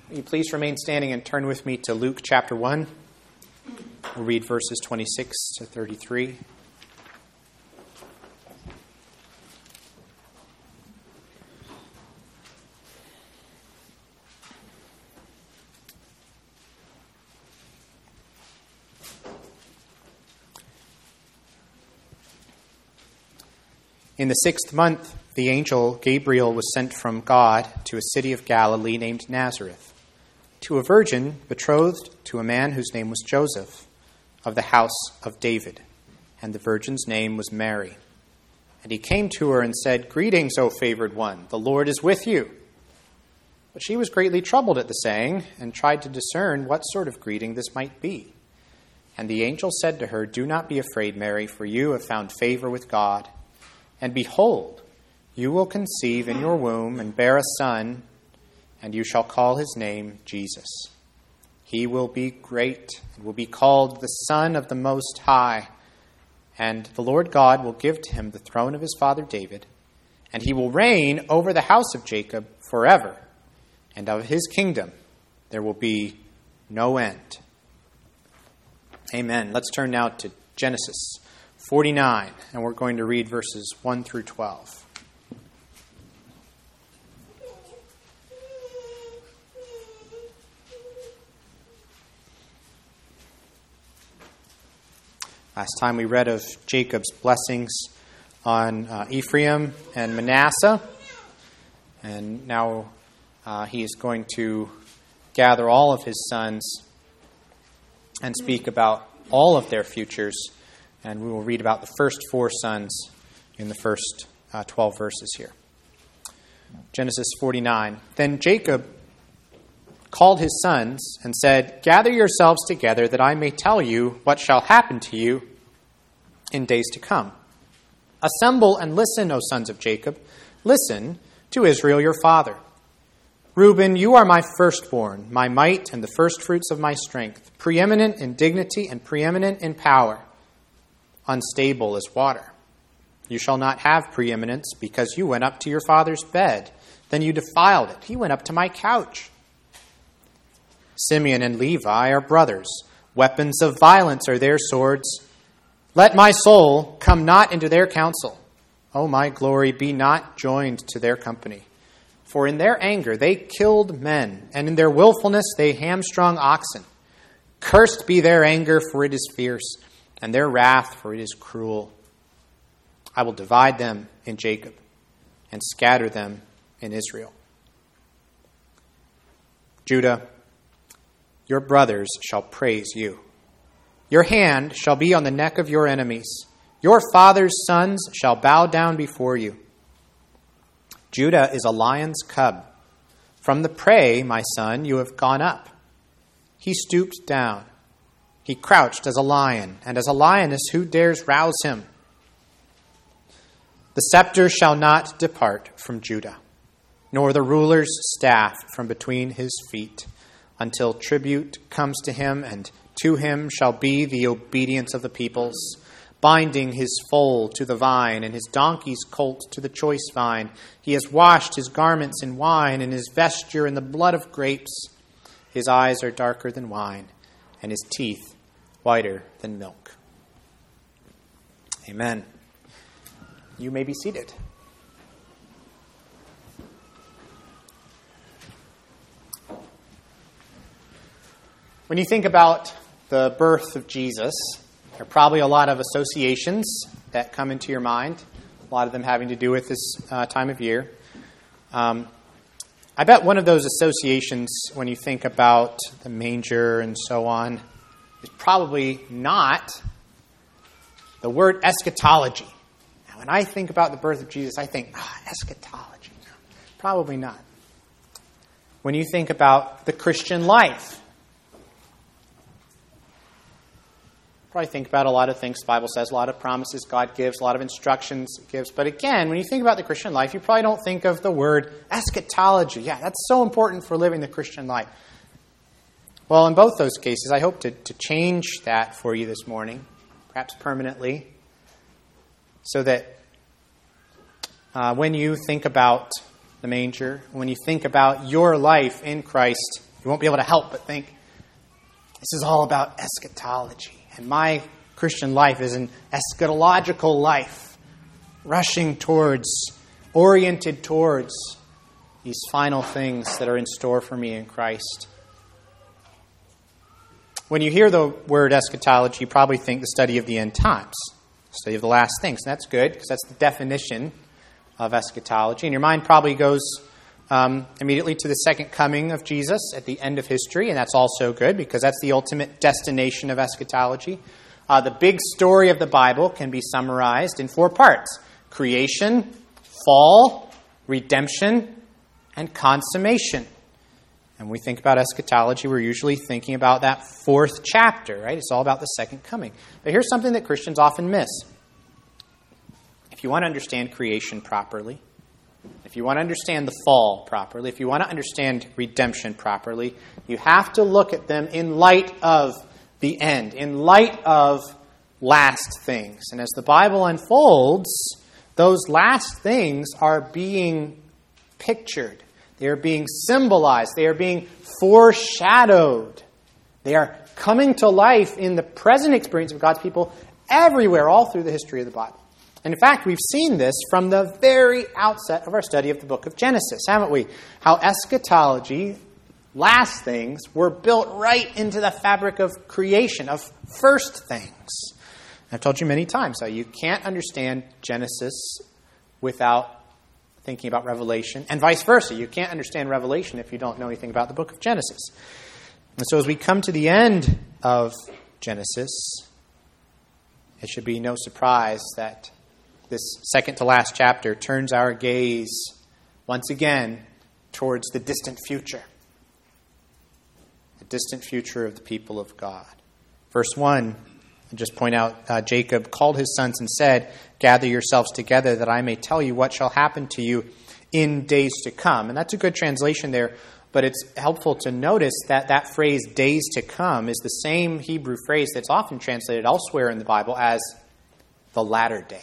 Will you please remain standing and turn with me to Luke chapter 1? We'll read verses 26 to 33. In the 6th month, the angel Gabriel was sent from God to a city of Galilee named Nazareth, to a virgin betrothed to a man whose name was Joseph, of the house of David, and the virgin's name was Mary. And he came to her and said, "Greetings, O favored one, the Lord is with you." But she was greatly troubled at the saying, and tried to discern what sort of greeting this might be. And the angel said to her, "Do not be afraid, Mary, for you have found favor with God. And behold, you will conceive in your womb and bear a son, and you shall call his name Jesus. He will be great and will be called the Son of the Most High. And the Lord God will give to him the throne of his father David, and he will reign over the house of Jacob forever, and of his kingdom there will be no end." Amen. Let's turn now to Genesis 49, and we're going to read verses 1 through 12. Last time we read of Jacob's blessings on Ephraim and Manasseh, and now he is going to gather all of his sons and speak about all of their futures. And we will read about the first 4 sons in the first 12 verses here. Genesis 49. Then Jacob called his sons and said, "Gather yourselves together that I may tell you what shall happen to you in days to come. Assemble and listen, O sons of Jacob. Listen to Israel your father. Reuben, you are my firstborn, my might and the firstfruits of my strength, preeminent in dignity and preeminent in power. Unstable as water. You shall not have preeminence, because you went up to your father's bed. Then you defiled it. He went up to my couch. Simeon and Levi are brothers. Weapons of violence are their swords. Let my soul come not into their counsel. O my glory, be not joined to their company. For in their anger they killed men, and in their willfulness they hamstrung oxen. Cursed be their anger, for it is fierce, and their wrath, for it is cruel. I will divide them in Jacob and scatter them in Israel. Judah, your brothers shall praise you. Your hand shall be on the neck of your enemies. Your father's sons shall bow down before you. Judah is a lion's cub. From the prey, my son, you have gone up. He stooped down. He crouched as a lion, and as a lioness, who dares rouse him? The scepter shall not depart from Judah, nor the ruler's staff from between his feet, until tribute comes to him, and to him shall be the obedience of the peoples, binding his foal to the vine, and his donkey's colt to the choice vine. He has washed his garments in wine, and his vesture in the blood of grapes. His eyes are darker than wine, and his teeth whiter than milk. Amen. You may be seated. When you think about the birth of Jesus, there are probably a lot of associations that come into your mind, a lot of them having to do with this time of year. I bet one of those associations, when you think about the manger and so on, is probably not the word eschatology. Now, when I think about the birth of Jesus, I think, eschatology. No, probably not. When you think about the Christian life, probably think about a lot of things the Bible says, a lot of promises God gives, a lot of instructions it gives. But again, when you think about the Christian life, you probably don't think of the word eschatology. Yeah, that's so important for living the Christian life. Well, in both those cases, I hope to change that for you this morning, perhaps permanently, so that when you think about the manger, when you think about your life in Christ, You won't be able to help but think, this is all about eschatology. And my Christian life is an eschatological life, rushing towards, oriented towards these final things that are in store for me in Christ. When you hear the word eschatology, you probably think the study of the end times, study of the last things. And that's good, because that's the definition of eschatology. And your mind probably goes immediately to the second coming of Jesus at the end of history, and that's also good, because that's the ultimate destination of eschatology. The big story of the Bible can be summarized in 4 parts: creation, fall, redemption, and consummation. And when we think about eschatology, we're usually thinking about that 4th chapter, right? It's all about the second coming. But here's something that Christians often miss. If you want to understand creation properly, if you want to understand the fall properly, if you want to understand redemption properly, you have to look at them in light of the end, in light of last things. And as the Bible unfolds, those last things are being pictured. They are being symbolized. They are being foreshadowed. They are coming to life in the present experience of God's people everywhere, all through the history of the Bible. And in fact, we've seen this from the very outset of our study of the book of Genesis, haven't we? How eschatology, last things, were built right into the fabric of creation, of first things. I've told you many times how you can't understand Genesis without thinking about Revelation, and vice versa. You can't understand Revelation if you don't know anything about the book of Genesis. And so as we come to the end of Genesis, it should be no surprise that this second to last chapter turns our gaze once again towards the distant future. The distant future of the people of God. Verse 1, I'll just point out, Jacob called his sons and said, "Gather yourselves together that I may tell you what shall happen to you in days to come." And that's a good translation there, but it's helpful to notice that that phrase, days to come, is the same Hebrew phrase that's often translated elsewhere in the Bible as the latter days.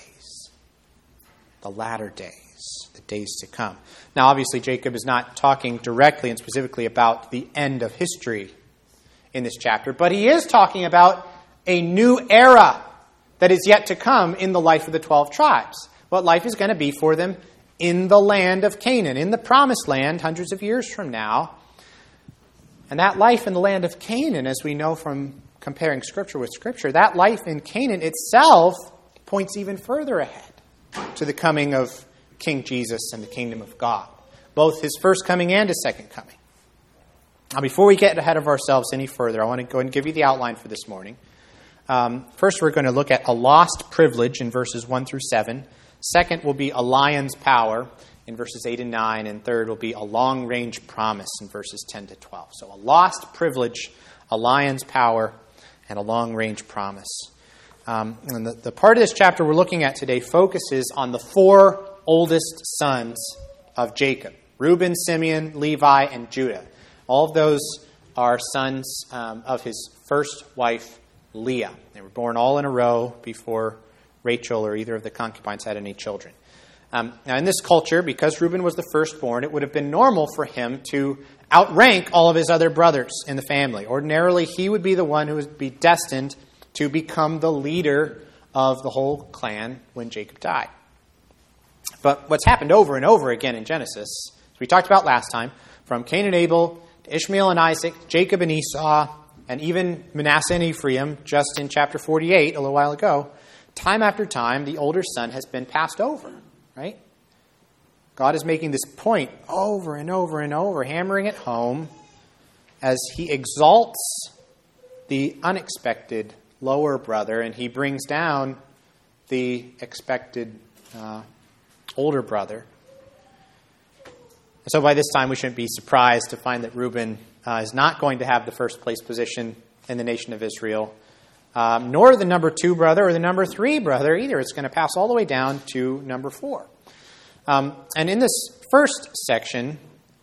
The latter days, the days to come. Now, obviously, Jacob is not talking directly and specifically about the end of history in this chapter, but he is talking about a new era that is yet to come in the life of the 12 tribes. What life is going to be for them in the land of Canaan, in the promised land, hundreds of years from now. And that life in the land of Canaan, as we know from comparing Scripture with Scripture, that life in Canaan itself points even further ahead to the coming of King Jesus and the kingdom of God, both his first coming and his second coming. Now, before we get ahead of ourselves any further, I want to go and give you the outline for this morning. First, we're going to look at a lost privilege in verses 1 through 7. Second will be a lion's power in verses 8 and 9. And third will be a long-range promise in verses 10 to 12. So a lost privilege, a lion's power, and a long-range promise. And the part of this chapter we're looking at today focuses on the 4 oldest sons of Jacob: Reuben, Simeon, Levi, and Judah. All of those are sons of his first wife, Leah. They were born all in a row before Rachel or either of the concubines had any children. Now, in this culture, because Reuben was the firstborn, it would have been normal for him to outrank all of his other brothers in the family. Ordinarily, he would be the one who would be destined to become the leader of the whole clan when Jacob died. But what's happened over and over again in Genesis, as we talked about last time, from Cain and Abel to Ishmael and Isaac, Jacob and Esau, and even Manasseh and Ephraim, just in chapter 48, a little while ago, time after time, the older son has been passed over, right? God is making this point over and over and over, hammering it home as he exalts the unexpected lower brother, and he brings down the expected older brother. So by this time, we shouldn't be surprised to find that Reuben is not going to have the first place position in the nation of Israel, nor the number 2 brother or the number 3 brother either. It's going to pass all the way down to number 4. And in this first section,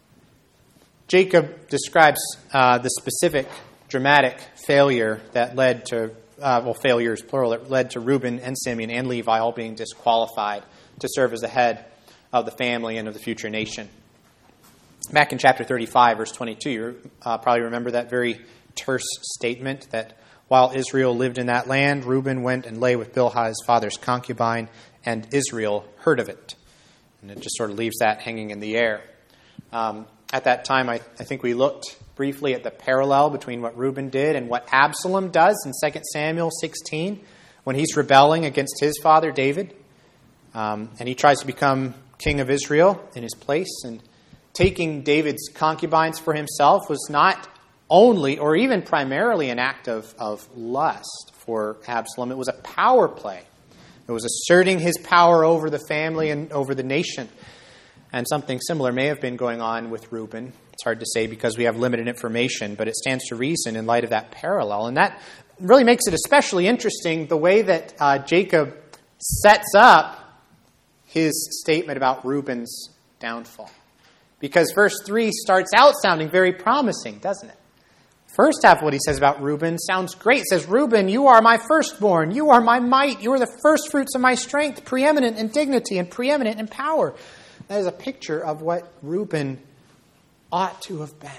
Jacob describes the specific dramatic failure that led to, failures, plural, that led to Reuben and Simeon and Levi all being disqualified to serve as the head of the family and of the future nation. Back in chapter 35, verse 22, you probably remember that very terse statement that while Israel lived in that land, Reuben went and lay with Bilhah, his father's concubine, and Israel heard of it. And it just sort of leaves that hanging in the air. At that time, I think we looked briefly at the parallel between what Reuben did and what Absalom does in 2 Samuel 16 when he's rebelling against his father, David. And he tries to become king of Israel in his place. And taking David's concubines for himself was not only or even primarily an act of lust for Absalom. It was a power play. It was asserting his power over the family and over the nation. And something similar may have been going on with Reuben. It's hard to say because we have limited information, but it stands to reason in light of that parallel. And that really makes it especially interesting the way that Jacob sets up his statement about Reuben's downfall. Because verse 3 starts out sounding very promising, doesn't it? First half of what he says about Reuben sounds great. It says, Reuben, you are my firstborn. You are my might. You are the first fruits of my strength, preeminent in dignity and preeminent in power. That is a picture of what Reuben ought to have been.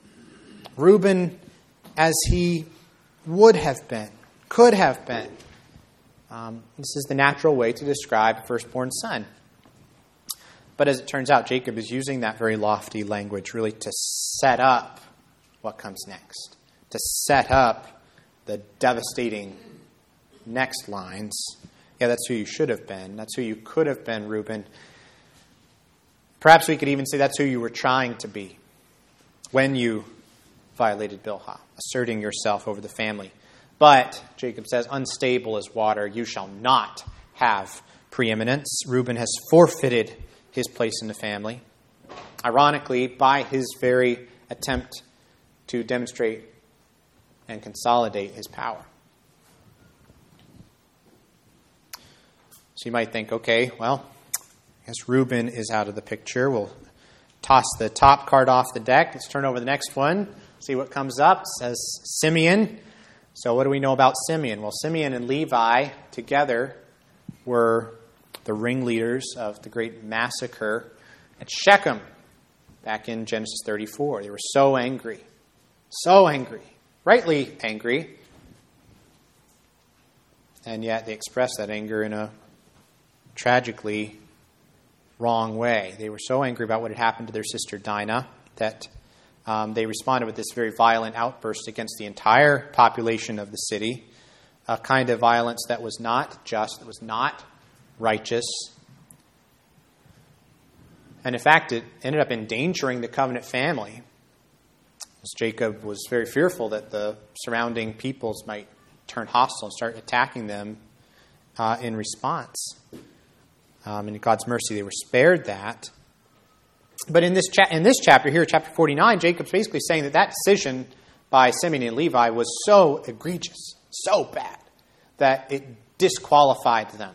Reuben as he would have been, could have been. This is the natural way to describe a firstborn son. But as it turns out, Jacob is using that very lofty language really to set up what comes next, to set up the devastating next lines. Yeah, that's who you should have been. That's who you could have been, Reuben. Perhaps we could even say that's who you were trying to be when you violated Bilhah, asserting yourself over the family. But, Jacob says, unstable as water, you shall not have preeminence. Reuben has forfeited his place in the family. Ironically, by his very attempt to demonstrate and consolidate his power. So you might think, okay, well, I guess Reuben is out of the picture. We'll toss the top card off the deck. Let's turn over the next one, see what comes up. It says Simeon. So what do we know about Simeon? Well, Simeon and Levi together were the ringleaders of the great massacre at Shechem back in Genesis 34. They were so angry, rightly angry, and yet they expressed that anger in a tragically wrong way. They were so angry about what had happened to their sister Dinah that they responded with this very violent outburst against the entire population of the city, a kind of violence that was not just, that was not righteous. And in fact, it ended up endangering the covenant family, as Jacob was very fearful that the surrounding peoples might turn hostile and start attacking them in response. In God's mercy, they were spared that. But in this chapter here, chapter 49, Jacob's basically saying that decision by Simeon and Levi was so egregious, so bad, that it disqualified them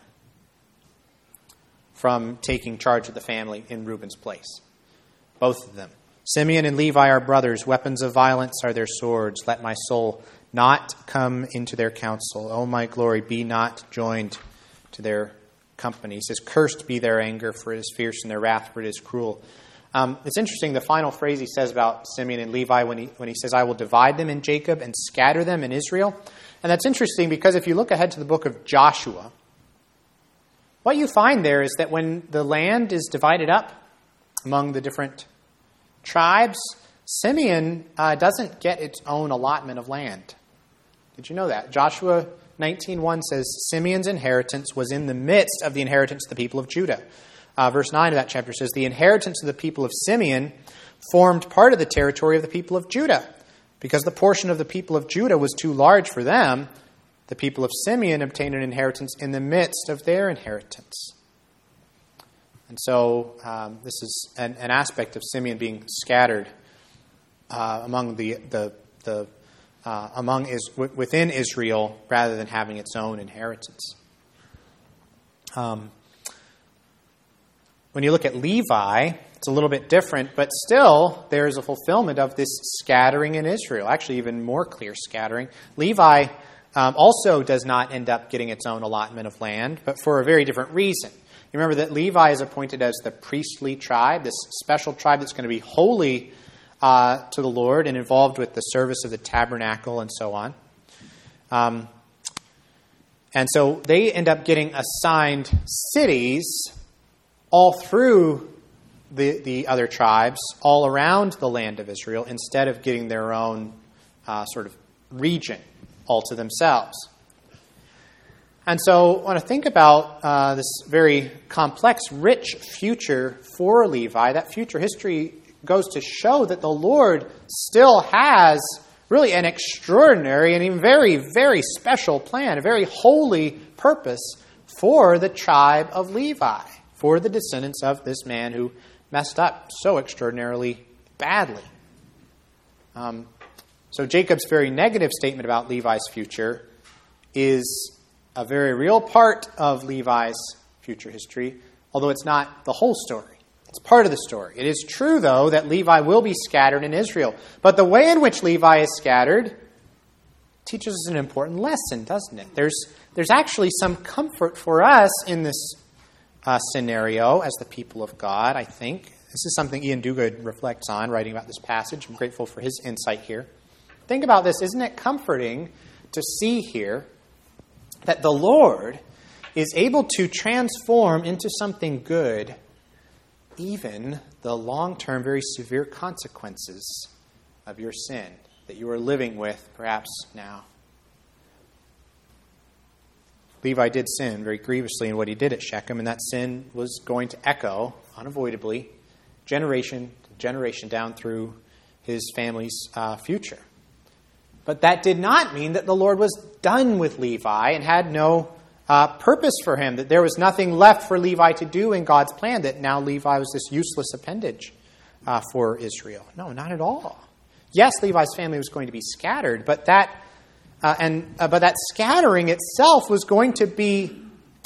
from taking charge of the family in Reuben's place. Both of them. Simeon and Levi are brothers. Weapons of violence are their swords. Let my soul not come into their counsel. O my glory, be not joined to their company. He says, cursed be their anger, for it is fierce, and their wrath, for it is cruel. It's interesting, the final phrase he says about Simeon and Levi when he says, I will divide them in Jacob and scatter them in Israel. And that's interesting because if you look ahead to the book of Joshua, what you find there is that when the land is divided up among the different tribes, Simeon doesn't get its own allotment of land. Did you know that? Joshua 19:1 says, Simeon's inheritance was in the midst of the inheritance of the people of Judah. Verse 9 of that chapter says, the inheritance of the people of Simeon formed part of the territory of the people of Judah. Because the portion of the people of Judah was too large for them, the people of Simeon obtained an inheritance in the midst of their inheritance. And so this is an aspect of Simeon being scattered within Israel rather than having its own inheritance. When you look at Levi, it's a little bit different, but still there's a fulfillment of this scattering in Israel, actually even more clear scattering. Levi also does not end up getting its own allotment of land, but for a very different reason. You remember that Levi is appointed as the priestly tribe, this special tribe that's going to be holy to the Lord and involved with the service of the tabernacle and so on. And so they end up getting assigned cities all through the other tribes, all around the land of Israel, instead of getting their own sort of region all to themselves. And so when I think about this very complex, rich future for Levi, that future history goes to show that the Lord still has really an extraordinary and even very, very special plan, a very holy purpose for the tribe of Levi, for the descendants of this man who messed up so extraordinarily badly. So Jacob's very negative statement about Levi's future is a very real part of Levi's future history, although it's not the whole story. It's part of the story. It is true, though, that Levi will be scattered in Israel. But the way in which Levi is scattered teaches us an important lesson, doesn't it? There's actually some comfort for us in this scenario as the people of God, I think. This is something Ian Duguid reflects on, writing about this passage. I'm grateful for his insight here. Think about this. Isn't it comforting to see here that the Lord is able to transform into something good even the long-term, very severe consequences of your sin that you are living with perhaps now? Levi did sin very grievously in what he did at Shechem, and that sin was going to echo unavoidably generation to generation down through his family's future. But that did not mean that the Lord was done with Levi and had no purpose for him, that there was nothing left for Levi to do in God's plan, that now Levi was this useless appendage for Israel. No, not at all. Yes, Levi's family was going to be scattered, but that scattering itself was going to be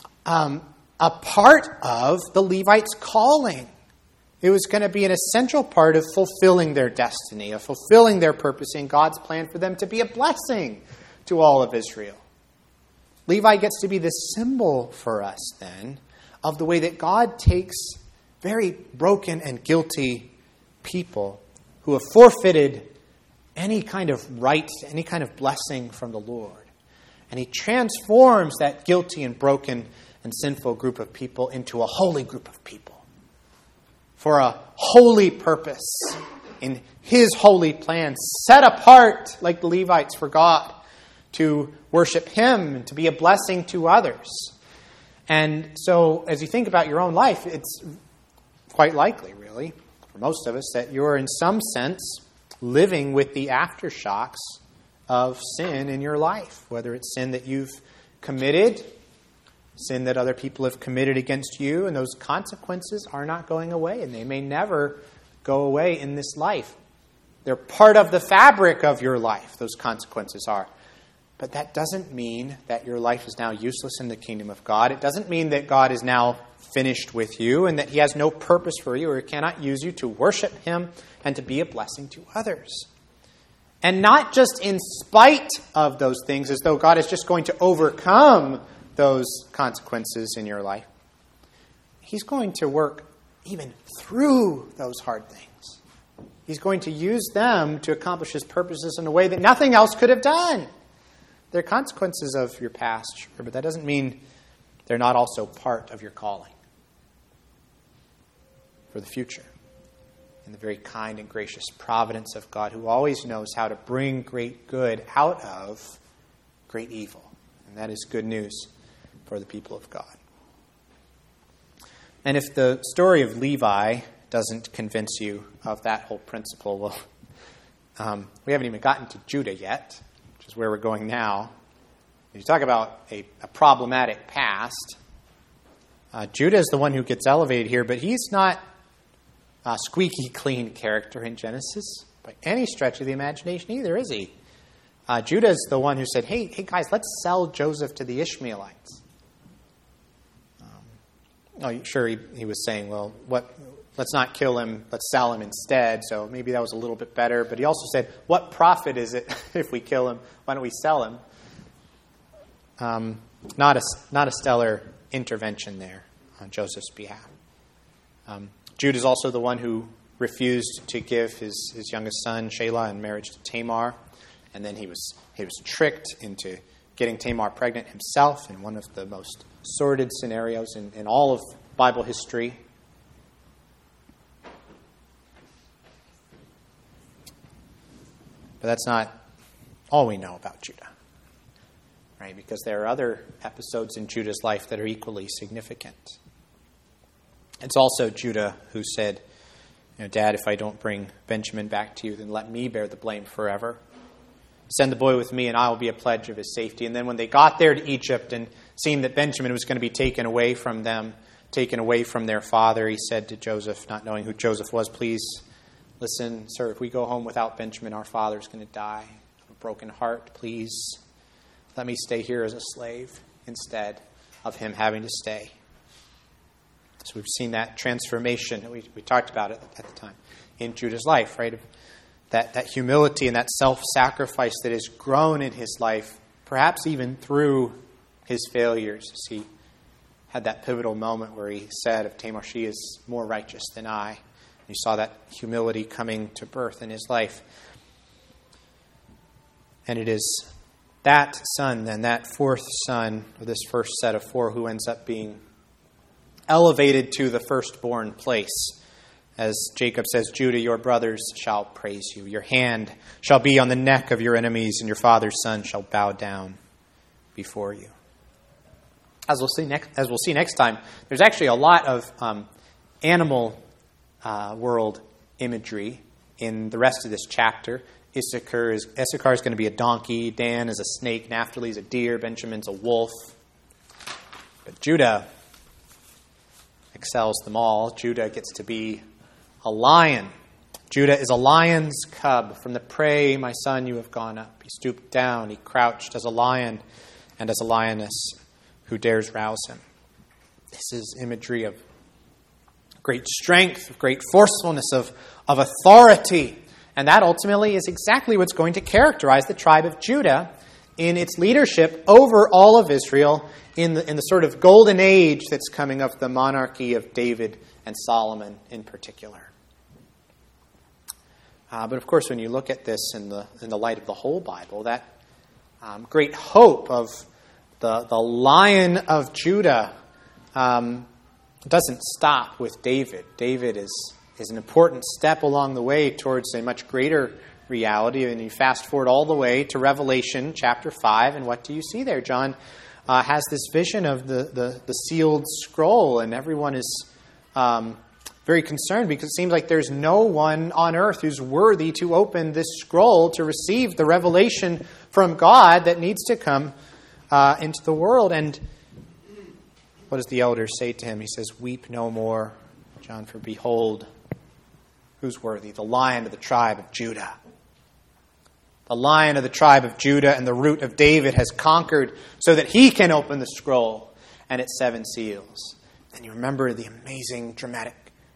a part of the Levites' calling. It was going to be an essential part of fulfilling their destiny, of fulfilling their purpose in God's plan for them to be a blessing to all of Israel. Levi gets to be the symbol for us, then, of the way that God takes very broken and guilty people who have forfeited any kind of right, any kind of blessing from the Lord. And he transforms that guilty and broken and sinful group of people into a holy group of people for a holy purpose in his holy plan, set apart like the Levites for God, to worship him and to be a blessing to others. And so as you think about your own life, it's quite likely, really, for most of us, that you're in some sense living with the aftershocks of sin in your life, whether it's sin that you've committed, sin that other people have committed against you, and those consequences are not going away, and they may never go away in this life. They're part of the fabric of your life, those consequences are. But that doesn't mean that your life is now useless in the kingdom of God. It doesn't mean that God is now finished with you and that he has no purpose for you or cannot use you to worship him and to be a blessing to others. And not just in spite of those things, as though God is just going to overcome those consequences in your life. He's going to work even through those hard things. He's going to use them to accomplish his purposes in a way that nothing else could have done. They're consequences of your past, sure, but that doesn't mean they're not also part of your calling for the future. In the very kind and gracious providence of God, who always knows how to bring great good out of great evil. And that is good news for the people of God. And if the story of Levi doesn't convince you of that whole principle, well, we haven't even gotten to Judah yet, which is where we're going now. You talk about a problematic past. Judah is the one who gets elevated here, but he's not a squeaky clean character in Genesis by any stretch of the imagination either, is he? Judah is the one who said, hey guys, let's sell Joseph to the Ishmaelites. Sure, he was saying, well, let's not kill him, let's sell him instead. So maybe that was a little bit better. But he also said, what profit is it if we kill him? Why don't we sell him? Not a stellar intervention there on Joseph's behalf. Judah is also the one who refused to give his youngest son, Shelah, in marriage to Tamar. And then he was tricked into getting Tamar pregnant himself in one of the most sordid scenarios in all of Bible history. But that's not all we know about Judah, right? Because there are other episodes in Judah's life that are equally significant. It's also Judah who said, Dad, if I don't bring Benjamin back to you, then let me bear the blame forever. Send the boy with me and I will be a pledge of his safety. And then when they got there to Egypt and seeing that Benjamin was going to be taken away from them, taken away from their father, he said to Joseph, not knowing who Joseph was, please listen, sir, if we go home without Benjamin, our father's going to die of a broken heart. Please let me stay here as a slave instead of him having to stay. So we've seen that transformation that we talked about it at the time in Judah's life, right? That humility and that self-sacrifice that has grown in his life, perhaps even through his failures. He had that pivotal moment where he said of Tamar, she is more righteous than I. And you saw that humility coming to birth in his life. And it is that son, then, that fourth son of this first set of four, who ends up being elevated to the firstborn place. As Jacob says, Judah, your brothers shall praise you. Your hand shall be on the neck of your enemies, and your father's son shall bow down before you. As we'll see next time, there's actually a lot of animal world imagery in the rest of this chapter. Issachar is going to be a donkey. Dan is a snake. Naphtali is a deer. Benjamin's a wolf. But Judah excels them all. Judah gets to be a lion. Judah is a lion's cub. From the prey, my son, you have gone up. He stooped down. He crouched as a lion and as a lioness. Who dares rouse him? This is imagery of great strength, of great forcefulness, of authority. And that ultimately is exactly what's going to characterize the tribe of Judah in its leadership over all of Israel in the sort of golden age that's coming of the monarchy of David and Solomon in particular. But of course, when you look at this in the light of the whole Bible, that great hope of the Lion of Judah doesn't stop with David. David is an important step along the way towards a much greater reality. And you fast forward all the way to Revelation chapter 5, and what do you see there? John has this vision of the sealed scroll, and everyone is very concerned because it seems like there's no one on earth who's worthy to open this scroll to receive the revelation from God that needs to come into the world. And what does the elder say to him? He says, weep no more, John, for behold, who's worthy? The Lion of the tribe of Judah. The Lion of the tribe of Judah and the root of David has conquered so that he can open the scroll and its 7 seals. And you remember the amazing dramatic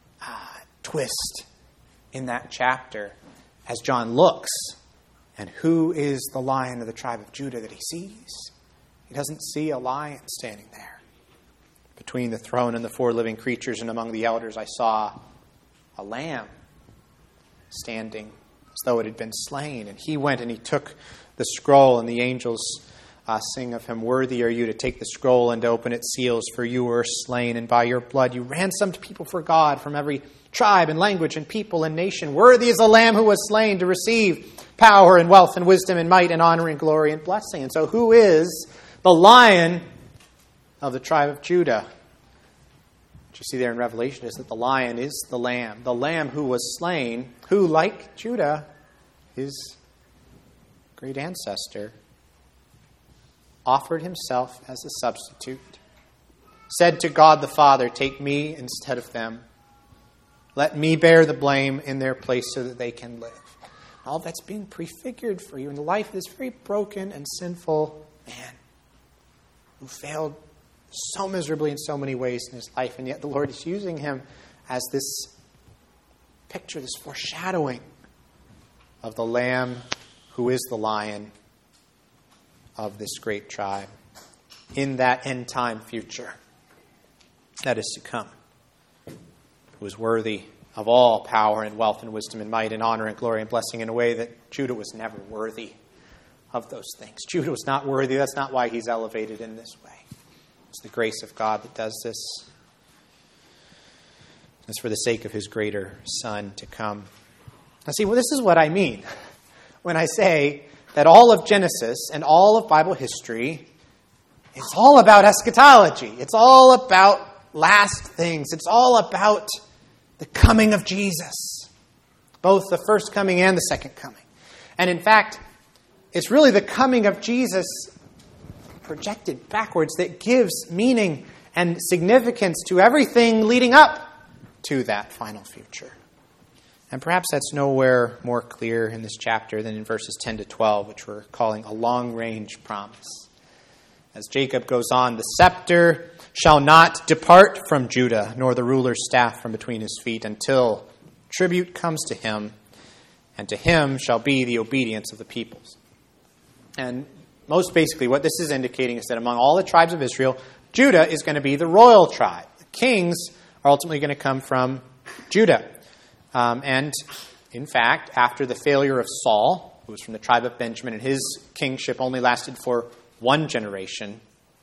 twist in that chapter as John looks. And who is the Lion of the tribe of Judah that he sees? He doesn't see a lion standing there. Between the throne and the 4 living creatures and among the elders, I saw a lamb standing as though it had been slain. And he went and he took the scroll, and the angels sing of him, worthy are you to take the scroll and to open its seals, for you were slain, and by your blood you ransomed people for God from every tribe and language and people and nation. Worthy is the Lamb who was slain to receive power and wealth and wisdom and might and honor and glory and blessing. And so who is the Lion of the tribe of Judah? What you see there in Revelation is that the lion is the Lamb who was slain, who, like Judah, his great ancestor, offered himself as a substitute, said to God the Father, take me instead of them. Let me bear the blame in their place so that they can live. All that's being prefigured for you in the life of this very broken and sinful man who failed so miserably in so many ways in his life, and yet the Lord is using him as this picture, this foreshadowing of the Lamb who is the Lion of this great tribe in that end-time future. that is to come, who is worthy of all power and wealth and wisdom and might and honor and glory and blessing in a way that Judah was never worthy of those things. Judah was not worthy. That's not why he's elevated in this way. It's the grace of God that does this. It's for the sake of his greater Son to come. Now see, well, this is what I mean when I say that all of Genesis and all of Bible history is all about eschatology. It's all about last things. It's all about the coming of Jesus, both the first coming and the second coming. And in fact, it's really the coming of Jesus projected backwards that gives meaning and significance to everything leading up to that final future. And perhaps that's nowhere more clear in this chapter than in verses 10 to 12, which we're calling a long-range promise. As Jacob goes on, the scepter shall not depart from Judah, nor the ruler's staff from between his feet, until tribute comes to him, and to him shall be the obedience of the peoples. And most basically what this is indicating is that among all the tribes of Israel, Judah is going to be the royal tribe. The kings are ultimately going to come from Judah. And in fact, after the failure of Saul, who was from the tribe of Benjamin, and his kingship only lasted for one generation,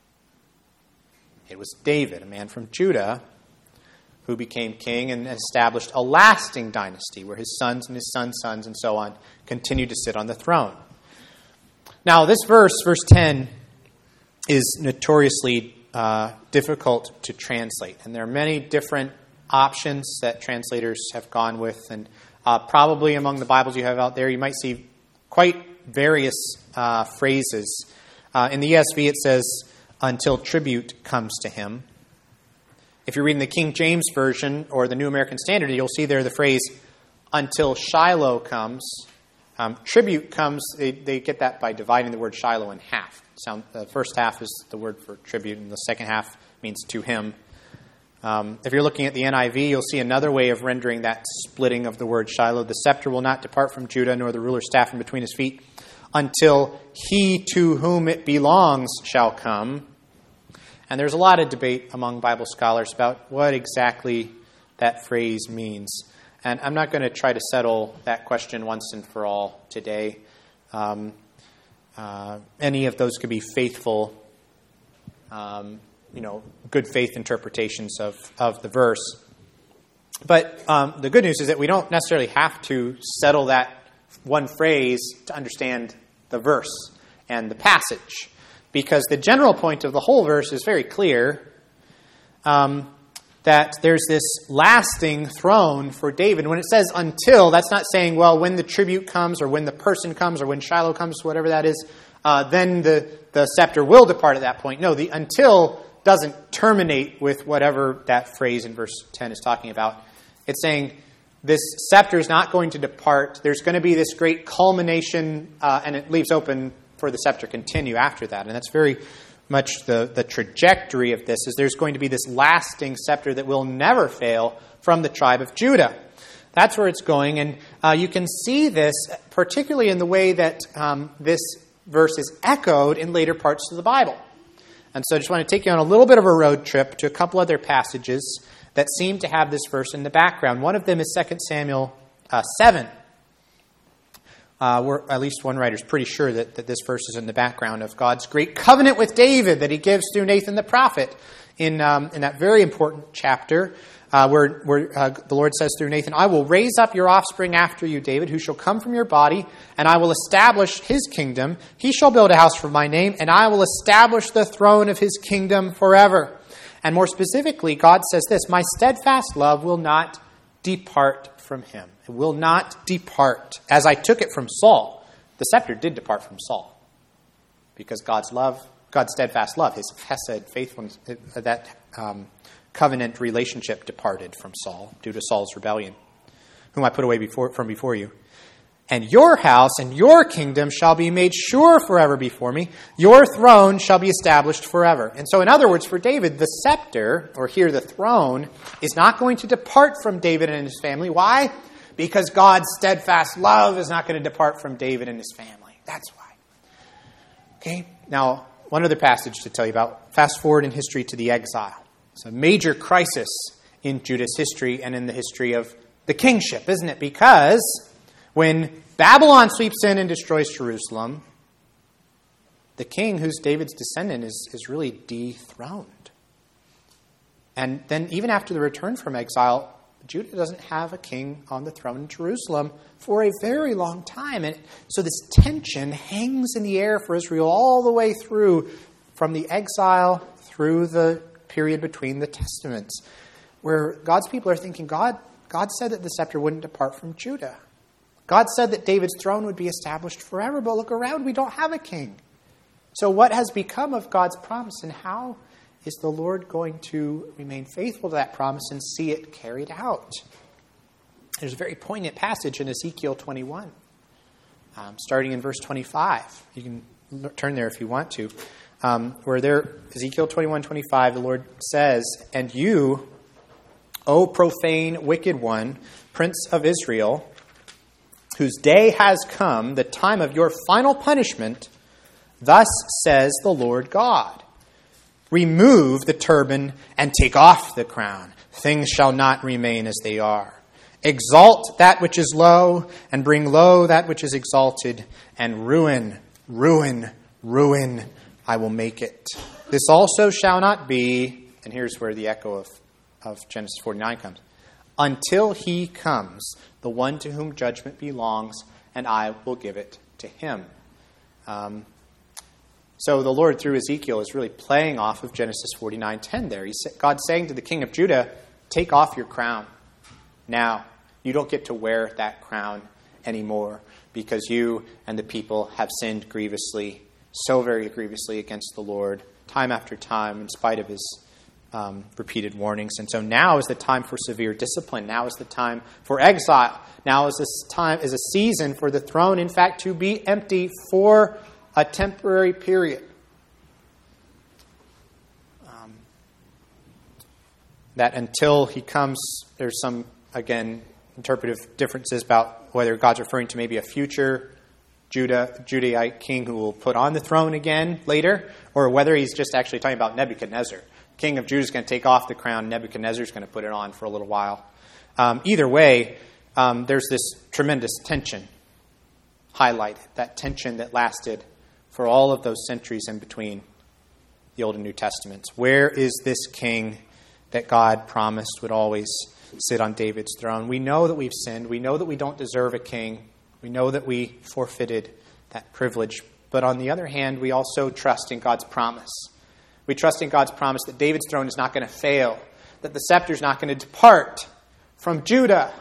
it was David, a man from Judah, who became king and established a lasting dynasty where his sons and his sons' sons and so on continued to sit on the throne. Now, this verse 10, is notoriously difficult to translate. And there are many different options that translators have gone with. And probably among the Bibles you have out there, you might see quite various phrases. In the ESV, it says, until tribute comes to him. If you're reading the King James Version or the New American Standard, you'll see there the phrase, until Shiloh comes. Tribute comes, they get that by dividing the word Shiloh in half. The first half is the word for tribute, and the second half means to him. If you're looking at the NIV, you'll see another way of rendering that splitting of the word Shiloh. The scepter will not depart from Judah, nor the ruler's staff from between his feet, until he to whom it belongs shall come. And there's a lot of debate among Bible scholars about what exactly that phrase means. And I'm not going to try to settle that question once and for all today. Any of those could be faithful, good faith interpretations of the verse. But the good news is that we don't necessarily have to settle that one phrase to understand the verse and the passage, because the general point of the whole verse is very clear, that there's this lasting throne for David. When it says until, that's not saying, well, when the tribute comes or when the person comes or when Shiloh comes, whatever that is, then the scepter will depart at that point. No, the until doesn't terminate with whatever that phrase in verse 10 is talking about. It's saying this scepter is not going to depart. There's going to be this great culmination, and it leaves open for the scepter to continue after that. And that's very much the trajectory of this, is there's going to be this lasting scepter that will never fail from the tribe of Judah. That's where it's going. And you can see this particularly in the way that this verse is echoed in later parts of the Bible. And so I just want to take you on a little bit of a road trip to a couple other passages that seem to have this verse in the background. One of them is 2 Samuel 7. Where at least one writer is pretty sure that this verse is in the background of God's great covenant with David that he gives through Nathan the prophet in that very important chapter where the Lord says through Nathan, I will raise up your offspring after you, David, who shall come from your body, and I will establish his kingdom. He shall build a house for my name, and I will establish the throne of his kingdom forever. And more specifically, God says this, my steadfast love will not depart from him. It will not depart. As I took it from Saul, the scepter did depart from Saul. Because God's steadfast love, his chesed, faithfulness, that covenant relationship departed from Saul due to Saul's rebellion, whom I put away from before you. And your house and your kingdom shall be made sure forever before me. Your throne shall be established forever. And so in other words, for David, the scepter, or here the throne, is not going to depart from David and his family. Why? Because God's steadfast love is not going to depart from David and his family. That's why. Okay? Now, one other passage to tell you about. Fast forward in history to the exile. It's a major crisis in Judah's history and in the history of the kingship, isn't it? Because when Babylon sweeps in and destroys Jerusalem, the king who's David's descendant is really dethroned. And then even after the return from exile, Judah doesn't have a king on the throne in Jerusalem for a very long time. And so this tension hangs in the air for Israel all the way through, from the exile through the period between the testaments, where God's people are thinking, God said that the scepter wouldn't depart from Judah. God said that David's throne would be established forever, but look around, we don't have a king. So what has become of God's promise, and how is the Lord going to remain faithful to that promise and see it carried out? There's a very poignant passage in Ezekiel 21, starting in verse 25. You can turn there if you want to. Ezekiel 21:25, the Lord says, "And you, O profane, wicked one, Prince of Israel, whose day has come, the time of your final punishment, thus says the Lord God, remove the turban and take off the crown. Things shall not remain as they are. Exalt that which is low, and bring low that which is exalted, and ruin, ruin, ruin, I will make it. This also shall not be," and here's where the echo of Genesis 49 comes, "until he comes, the one to whom judgment belongs, and I will give it to him." So the Lord, through Ezekiel, is really playing off of Genesis 49:10 there. God's saying to the king of Judah, take off your crown now. You don't get to wear that crown anymore because you and the people have sinned grievously, so very grievously against the Lord, time after time, in spite of his repeated warnings. And so now is the time for severe discipline. Now is the time for exile. Now is a season for the throne, in fact, to be empty for a temporary period. That until he comes, there's some, again, interpretive differences about whether God's referring to maybe a future Judahite king who will put on the throne again later, or whether he's just actually talking about Nebuchadnezzar. King of Judah is going to take off the crown. Nebuchadnezzar is going to put it on for a little while. Either way, there's this tremendous tension highlighted, that tension that lasted for all of those centuries in between the Old and New Testaments. Where is this king that God promised would always sit on David's throne? We know that we've sinned. We know that we don't deserve a king. We know that we forfeited that privilege. But on the other hand, we also trust in God's promise. We trust in God's promise that David's throne is not going to fail, that the scepter is not going to depart from Judah,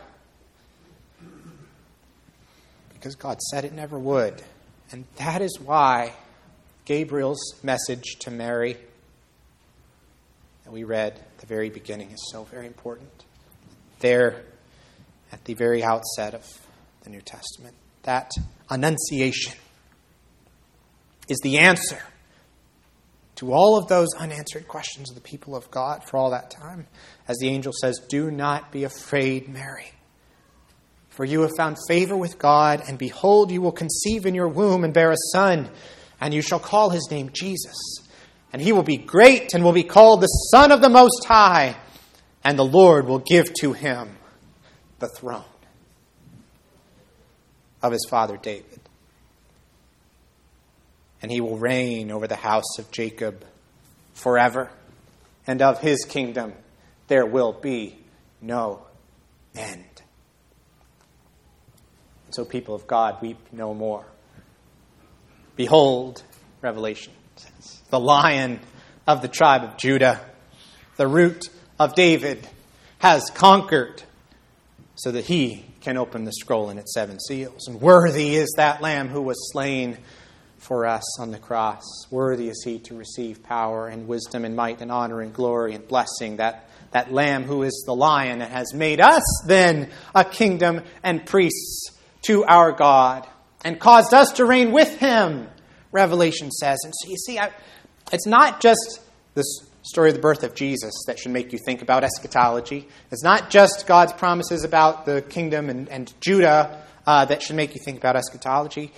because God said it never would. And that is why Gabriel's message to Mary that we read at the very beginning is so very important. There, at the very outset of the New Testament, that annunciation is the answer to all of those unanswered questions of the people of God for all that time. As the angel says, "Do not be afraid, Mary, for you have found favor with God, and behold, you will conceive in your womb and bear a son, and you shall call his name Jesus. And he will be great and will be called the Son of the Most High, and the Lord will give to him the throne of his father David. And he will reign over the house of Jacob forever, and of his kingdom there will be no end." So, people of God, weep no more. Behold, Revelation says, the Lion of the tribe of Judah, the Root of David, has conquered so that he can open the scroll and its 7 seals. And worthy is that Lamb who was slain for us on the cross. Worthy is he to receive power and wisdom and might and honor and glory and blessing. That Lamb who is the Lion that has made us then a kingdom and priests to our God and caused us to reign with him, Revelation says. And so you see, it's not just this story of the birth of Jesus that should make you think about eschatology. It's not just God's promises about the kingdom and Judah that should make you think about eschatology.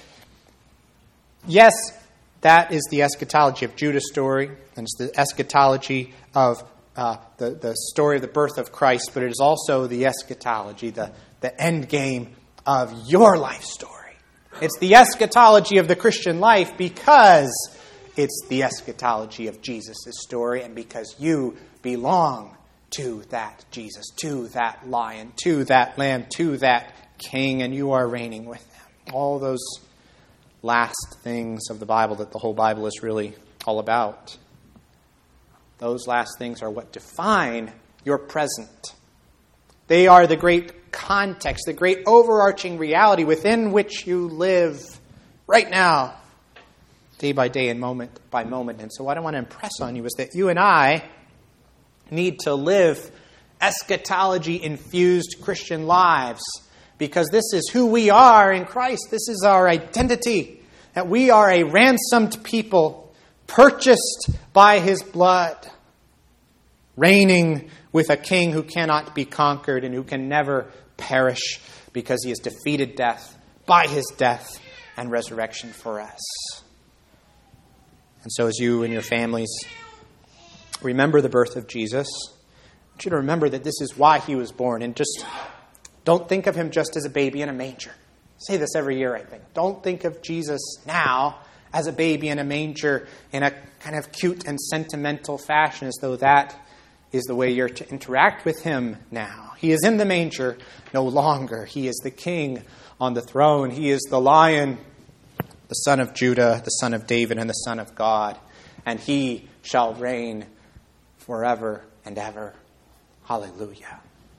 Yes, that is the eschatology of Judah's story, and it's the eschatology of the story of the birth of Christ, but it is also the eschatology, the end game of your life story. It's the eschatology of the Christian life because it's the eschatology of Jesus' story and because you belong to that Jesus, to that Lion, to that Lamb, to that King, and you are reigning with them. All those last things of the Bible that the whole Bible is really all about. Those last things are what define your present. They are the great context, the great overarching reality within which you live right now, day by day and moment by moment. And so what I want to impress on you is that you and I need to live eschatology-infused Christian lives because this is who we are in Christ. This is our identity, that we are a ransomed people, purchased by His blood, reigning with a King who cannot be conquered and who can never perish because He has defeated death by His death and resurrection for us. And so as you and your families remember the birth of Jesus, I want you to remember that this is why He was born. And just don't think of Him just as a baby in a manger. I say this every year, I think. Don't think of Jesus now as a baby in a manger in a kind of cute and sentimental fashion, as though that is the way you're to interact with Him now. He is in the manger no longer. He is the King on the throne. He is the Lion, the Son of Judah, the Son of David, and the Son of God. And He shall reign forever and ever. Hallelujah.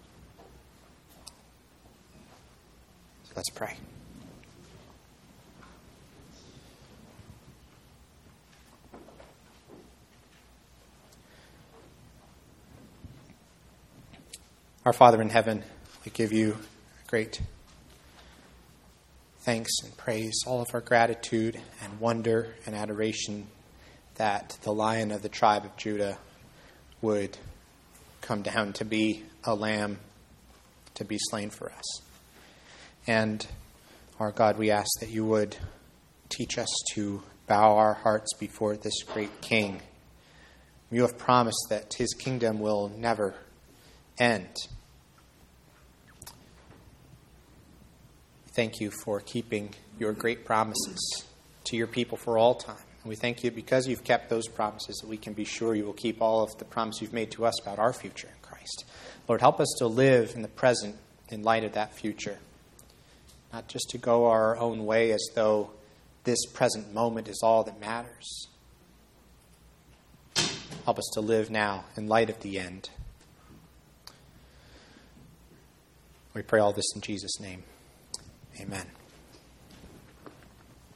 So let's pray. Our Father in heaven, we give You great thanks and praise, all of our gratitude and wonder and adoration that the Lion of the tribe of Judah would come down to be a lamb, to be slain for us. And our God, we ask that You would teach us to bow our hearts before this great King. You have promised that His kingdom will never end. Thank You for keeping Your great promises to Your people for all time. And we thank You because You've kept those promises that we can be sure You will keep all of the promises You've made to us about our future in Christ. Lord, help us to live in the present in light of that future. Not just to go our own way as though this present moment is all that matters. Help us to live now in light of the end. We pray all this in Jesus' name. Amen.